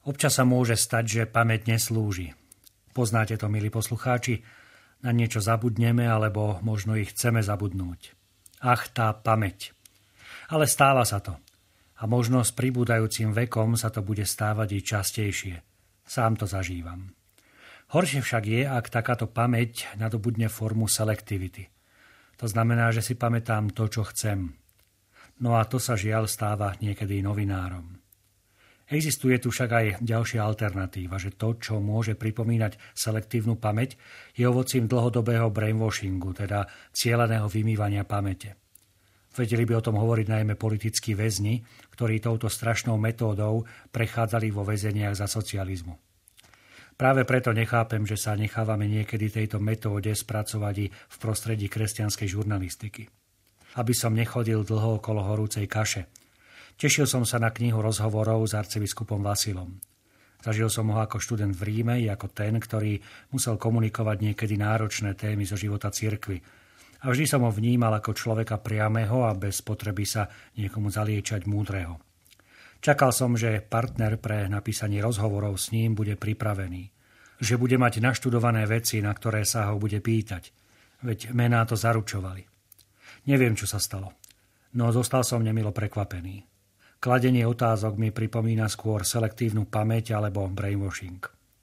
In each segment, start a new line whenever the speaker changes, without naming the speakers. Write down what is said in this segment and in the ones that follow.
Občas sa môže stať, že pamäť neslúži. Poznáte to, milí poslucháči? Na niečo zabudneme, alebo možno ich chceme zabudnúť. Ach, tá pamäť. Ale stáva sa to. A možno s pribúdajúcim vekom sa to bude stávať i častejšie. Sám to zažívam. Horšie však je, ak takáto pamäť nadobudne formu selektivity. To znamená, že si pamätám to, čo chcem. No a to sa žiaľ stáva niekedy novinárom. Existuje tu však aj ďalšia alternatíva, že to, čo môže pripomínať selektívnu pamäť, je ovocím dlhodobého brainwashingu, teda cieleného vymývania pamäte. Vedeli by o tom hovoriť najmä politickí väzni, ktorí touto strašnou metódou prechádzali vo väzeniach za socializmu. Práve preto nechápem, že sa nechávame niekedy tejto metóde spracovať i v prostredí kresťanskej žurnalistiky. Aby som nechodil dlho okolo horúcej kaše. Tešil som sa na knihu rozhovorov s arcibiskupom Vasilom. Zažil som ho ako študent v Ríme i ako ten, ktorý musel komunikovať niekedy náročné témy zo života cirkvi. A vždy som ho vnímal ako človeka priameho a bez potreby sa niekomu zaliečať múdreho. Čakal som, že partner pre napísanie rozhovorov s ním bude pripravený. Že bude mať naštudované veci, na ktoré sa ho bude pýtať. Veď mená to zaručovali. Neviem, čo sa stalo. No zostal som nemilo prekvapený. Kladenie otázok mi pripomína skôr selektívnu pamäť alebo brainwashing.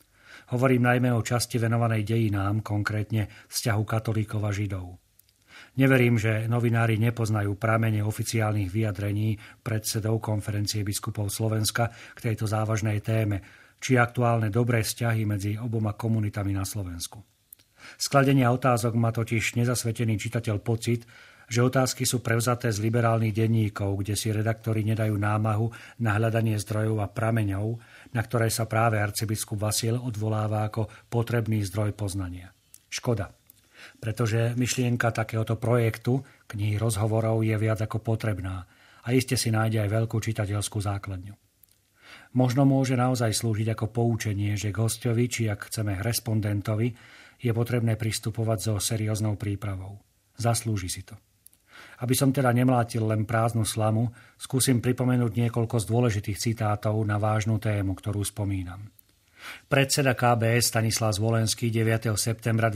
Hovorím najmä o časti venovanej dejinám, konkrétne vzťahu katolíkov a židov. Neverím, že novinári nepoznajú pramene oficiálnych vyjadrení predsedov konferencie biskupov Slovenska k tejto závažnej téme, či aktuálne dobré vzťahy medzi oboma komunitami na Slovensku. Skladenia otázok má totiž nezasvetený čitateľ pocit, že otázky sú prevzaté z liberálnych denníkov, kde si redaktori nedajú námahu na hľadanie zdrojov a prameňov, na ktoré sa práve arcibiskup Vasil odvoláva ako potrebný zdroj poznania. Škoda, pretože myšlienka takéhoto projektu, knihy rozhovorov, je viac ako potrebná a iste si nájde aj veľkú čitateľskú základňu. Možno môže naozaj slúžiť ako poučenie, že k hosťovi, či ak chceme respondentovi, je potrebné pristupovať so serióznou prípravou. Zaslúži si to. Aby som teda nemlátil len prázdnu slamu, skúsim pripomenúť niekoľko z dôležitých citátov na vážnu tému, ktorú spomínam. Predseda KBS Stanislav Zvolenský 9. septembra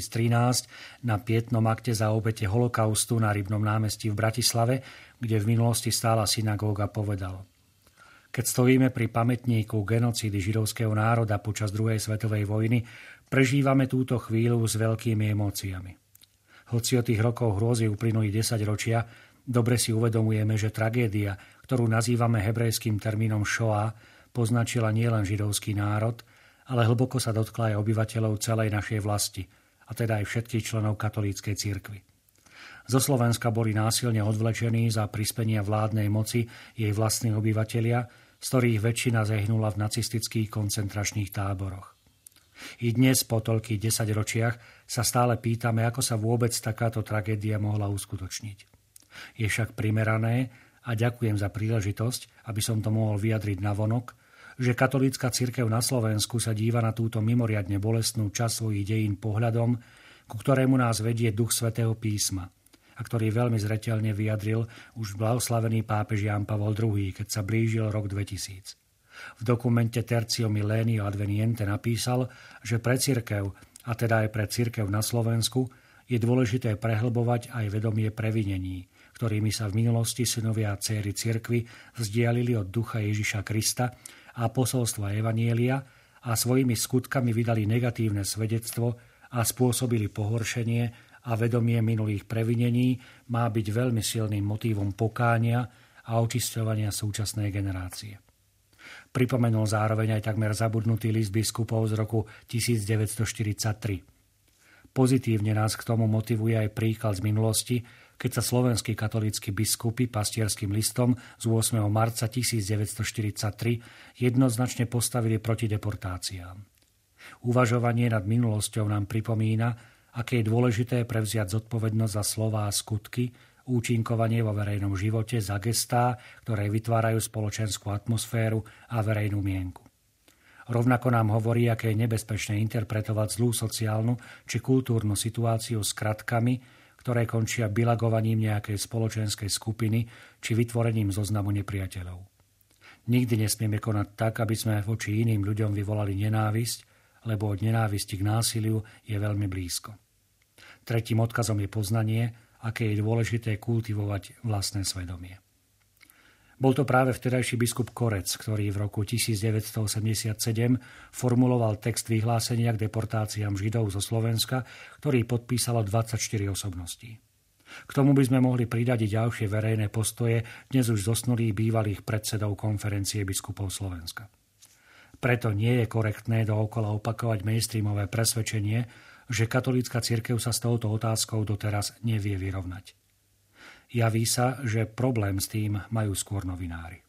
2013 na pietnom akte za obete holokaustu na Rybnom námestí v Bratislave, kde v minulosti stála synagóga, povedal: Keď stojíme pri pamätníku genocídy židovského národa počas druhej svetovej vojny, prežívame túto chvíľu s veľkými emóciami. Hoci od tých rokov hrôzy uplynuli 10 ročia, dobre si uvedomujeme, že tragédia, ktorú nazývame hebrejským termínom Shoah, poznačila nielen židovský národ, ale hlboko sa dotkla aj obyvateľov celej našej vlasti, a teda aj všetkých členov katolíckej cirkvi. Zo Slovenska boli násilne odvlečení za prispenia vládnej moci jej vlastní obyvatelia, z ktorých väčšina zehnula v nacistických koncentračných táboroch. I dnes, po toľkých 10 ročiach, sa stále pýtame, ako sa vôbec takáto tragédia mohla uskutočniť. Je však primerané, a ďakujem za príležitosť, aby som to mohol vyjadriť navonok, že katolícka cirkev na Slovensku sa díva na túto mimoriadne bolestnú časť svojich dejín pohľadom, ku ktorému nás vedie duch svätého písma, a ktorý veľmi zreteľne vyjadril už blahoslavený pápež Ján Pavol II, keď sa blížil rok 2000. V dokumente Tertio Millennio Adveniente napísal, že pre cirkev, a teda aj pre cirkev na Slovensku, je dôležité prehlbovať aj vedomie previnení, ktorými sa v minulosti synovia a dcéry cirkvi vzdialili od ducha Ježiša Krista a posolstva Evanielia a svojimi skutkami vydali negatívne svedectvo a spôsobili pohoršenie, a vedomie minulých previnení má byť veľmi silným motívom pokánia a očisťovania súčasnej generácie. Pripomenul zároveň aj takmer zabudnutý list biskupov z roku 1943. Pozitívne nás k tomu motivuje aj príklad z minulosti, keď sa slovenskí katolícki biskupy pastierským listom z 8. marca 1943 jednoznačne postavili proti deportáciám. Uvažovanie nad minulosťou nám pripomína, aké je dôležité prevziať zodpovednosť za slová a skutky, účinkovanie vo verejnom živote za gestá, ktoré vytvárajú spoločenskú atmosféru a verejnú mienku. Rovnako nám hovorí, aké je nebezpečné interpretovať zlú sociálnu či kultúrnu situáciu skratkami, ktoré končia bilagovaním nejakej spoločenskej skupiny či vytvorením zoznamu nepriateľov. Nikdy nesmieme konať tak, aby sme voči iným ľuďom vyvolali nenávisť, lebo od nenávisti k násiliu je veľmi blízko. Tretím odkazom je poznanie, aké je dôležité kultivovať vlastné svedomie. Bol to práve vtedajší biskup Korec, ktorý v roku 1987 formuloval text vyhlásenia k deportáciám Židov zo Slovenska, ktorý podpísalo 24 osobností. K tomu by sme mohli pridať i ďalšie verejné postoje dnes už zosnulých bývalých predsedov konferencie biskupov Slovenska. Preto nie je korektné dookola opakovať mainstreamové presvedčenie, že katolícka cirkev sa s touto otázkou doteraz nevie vyrovnať. Javí sa, že problém s tým majú skôr novinári.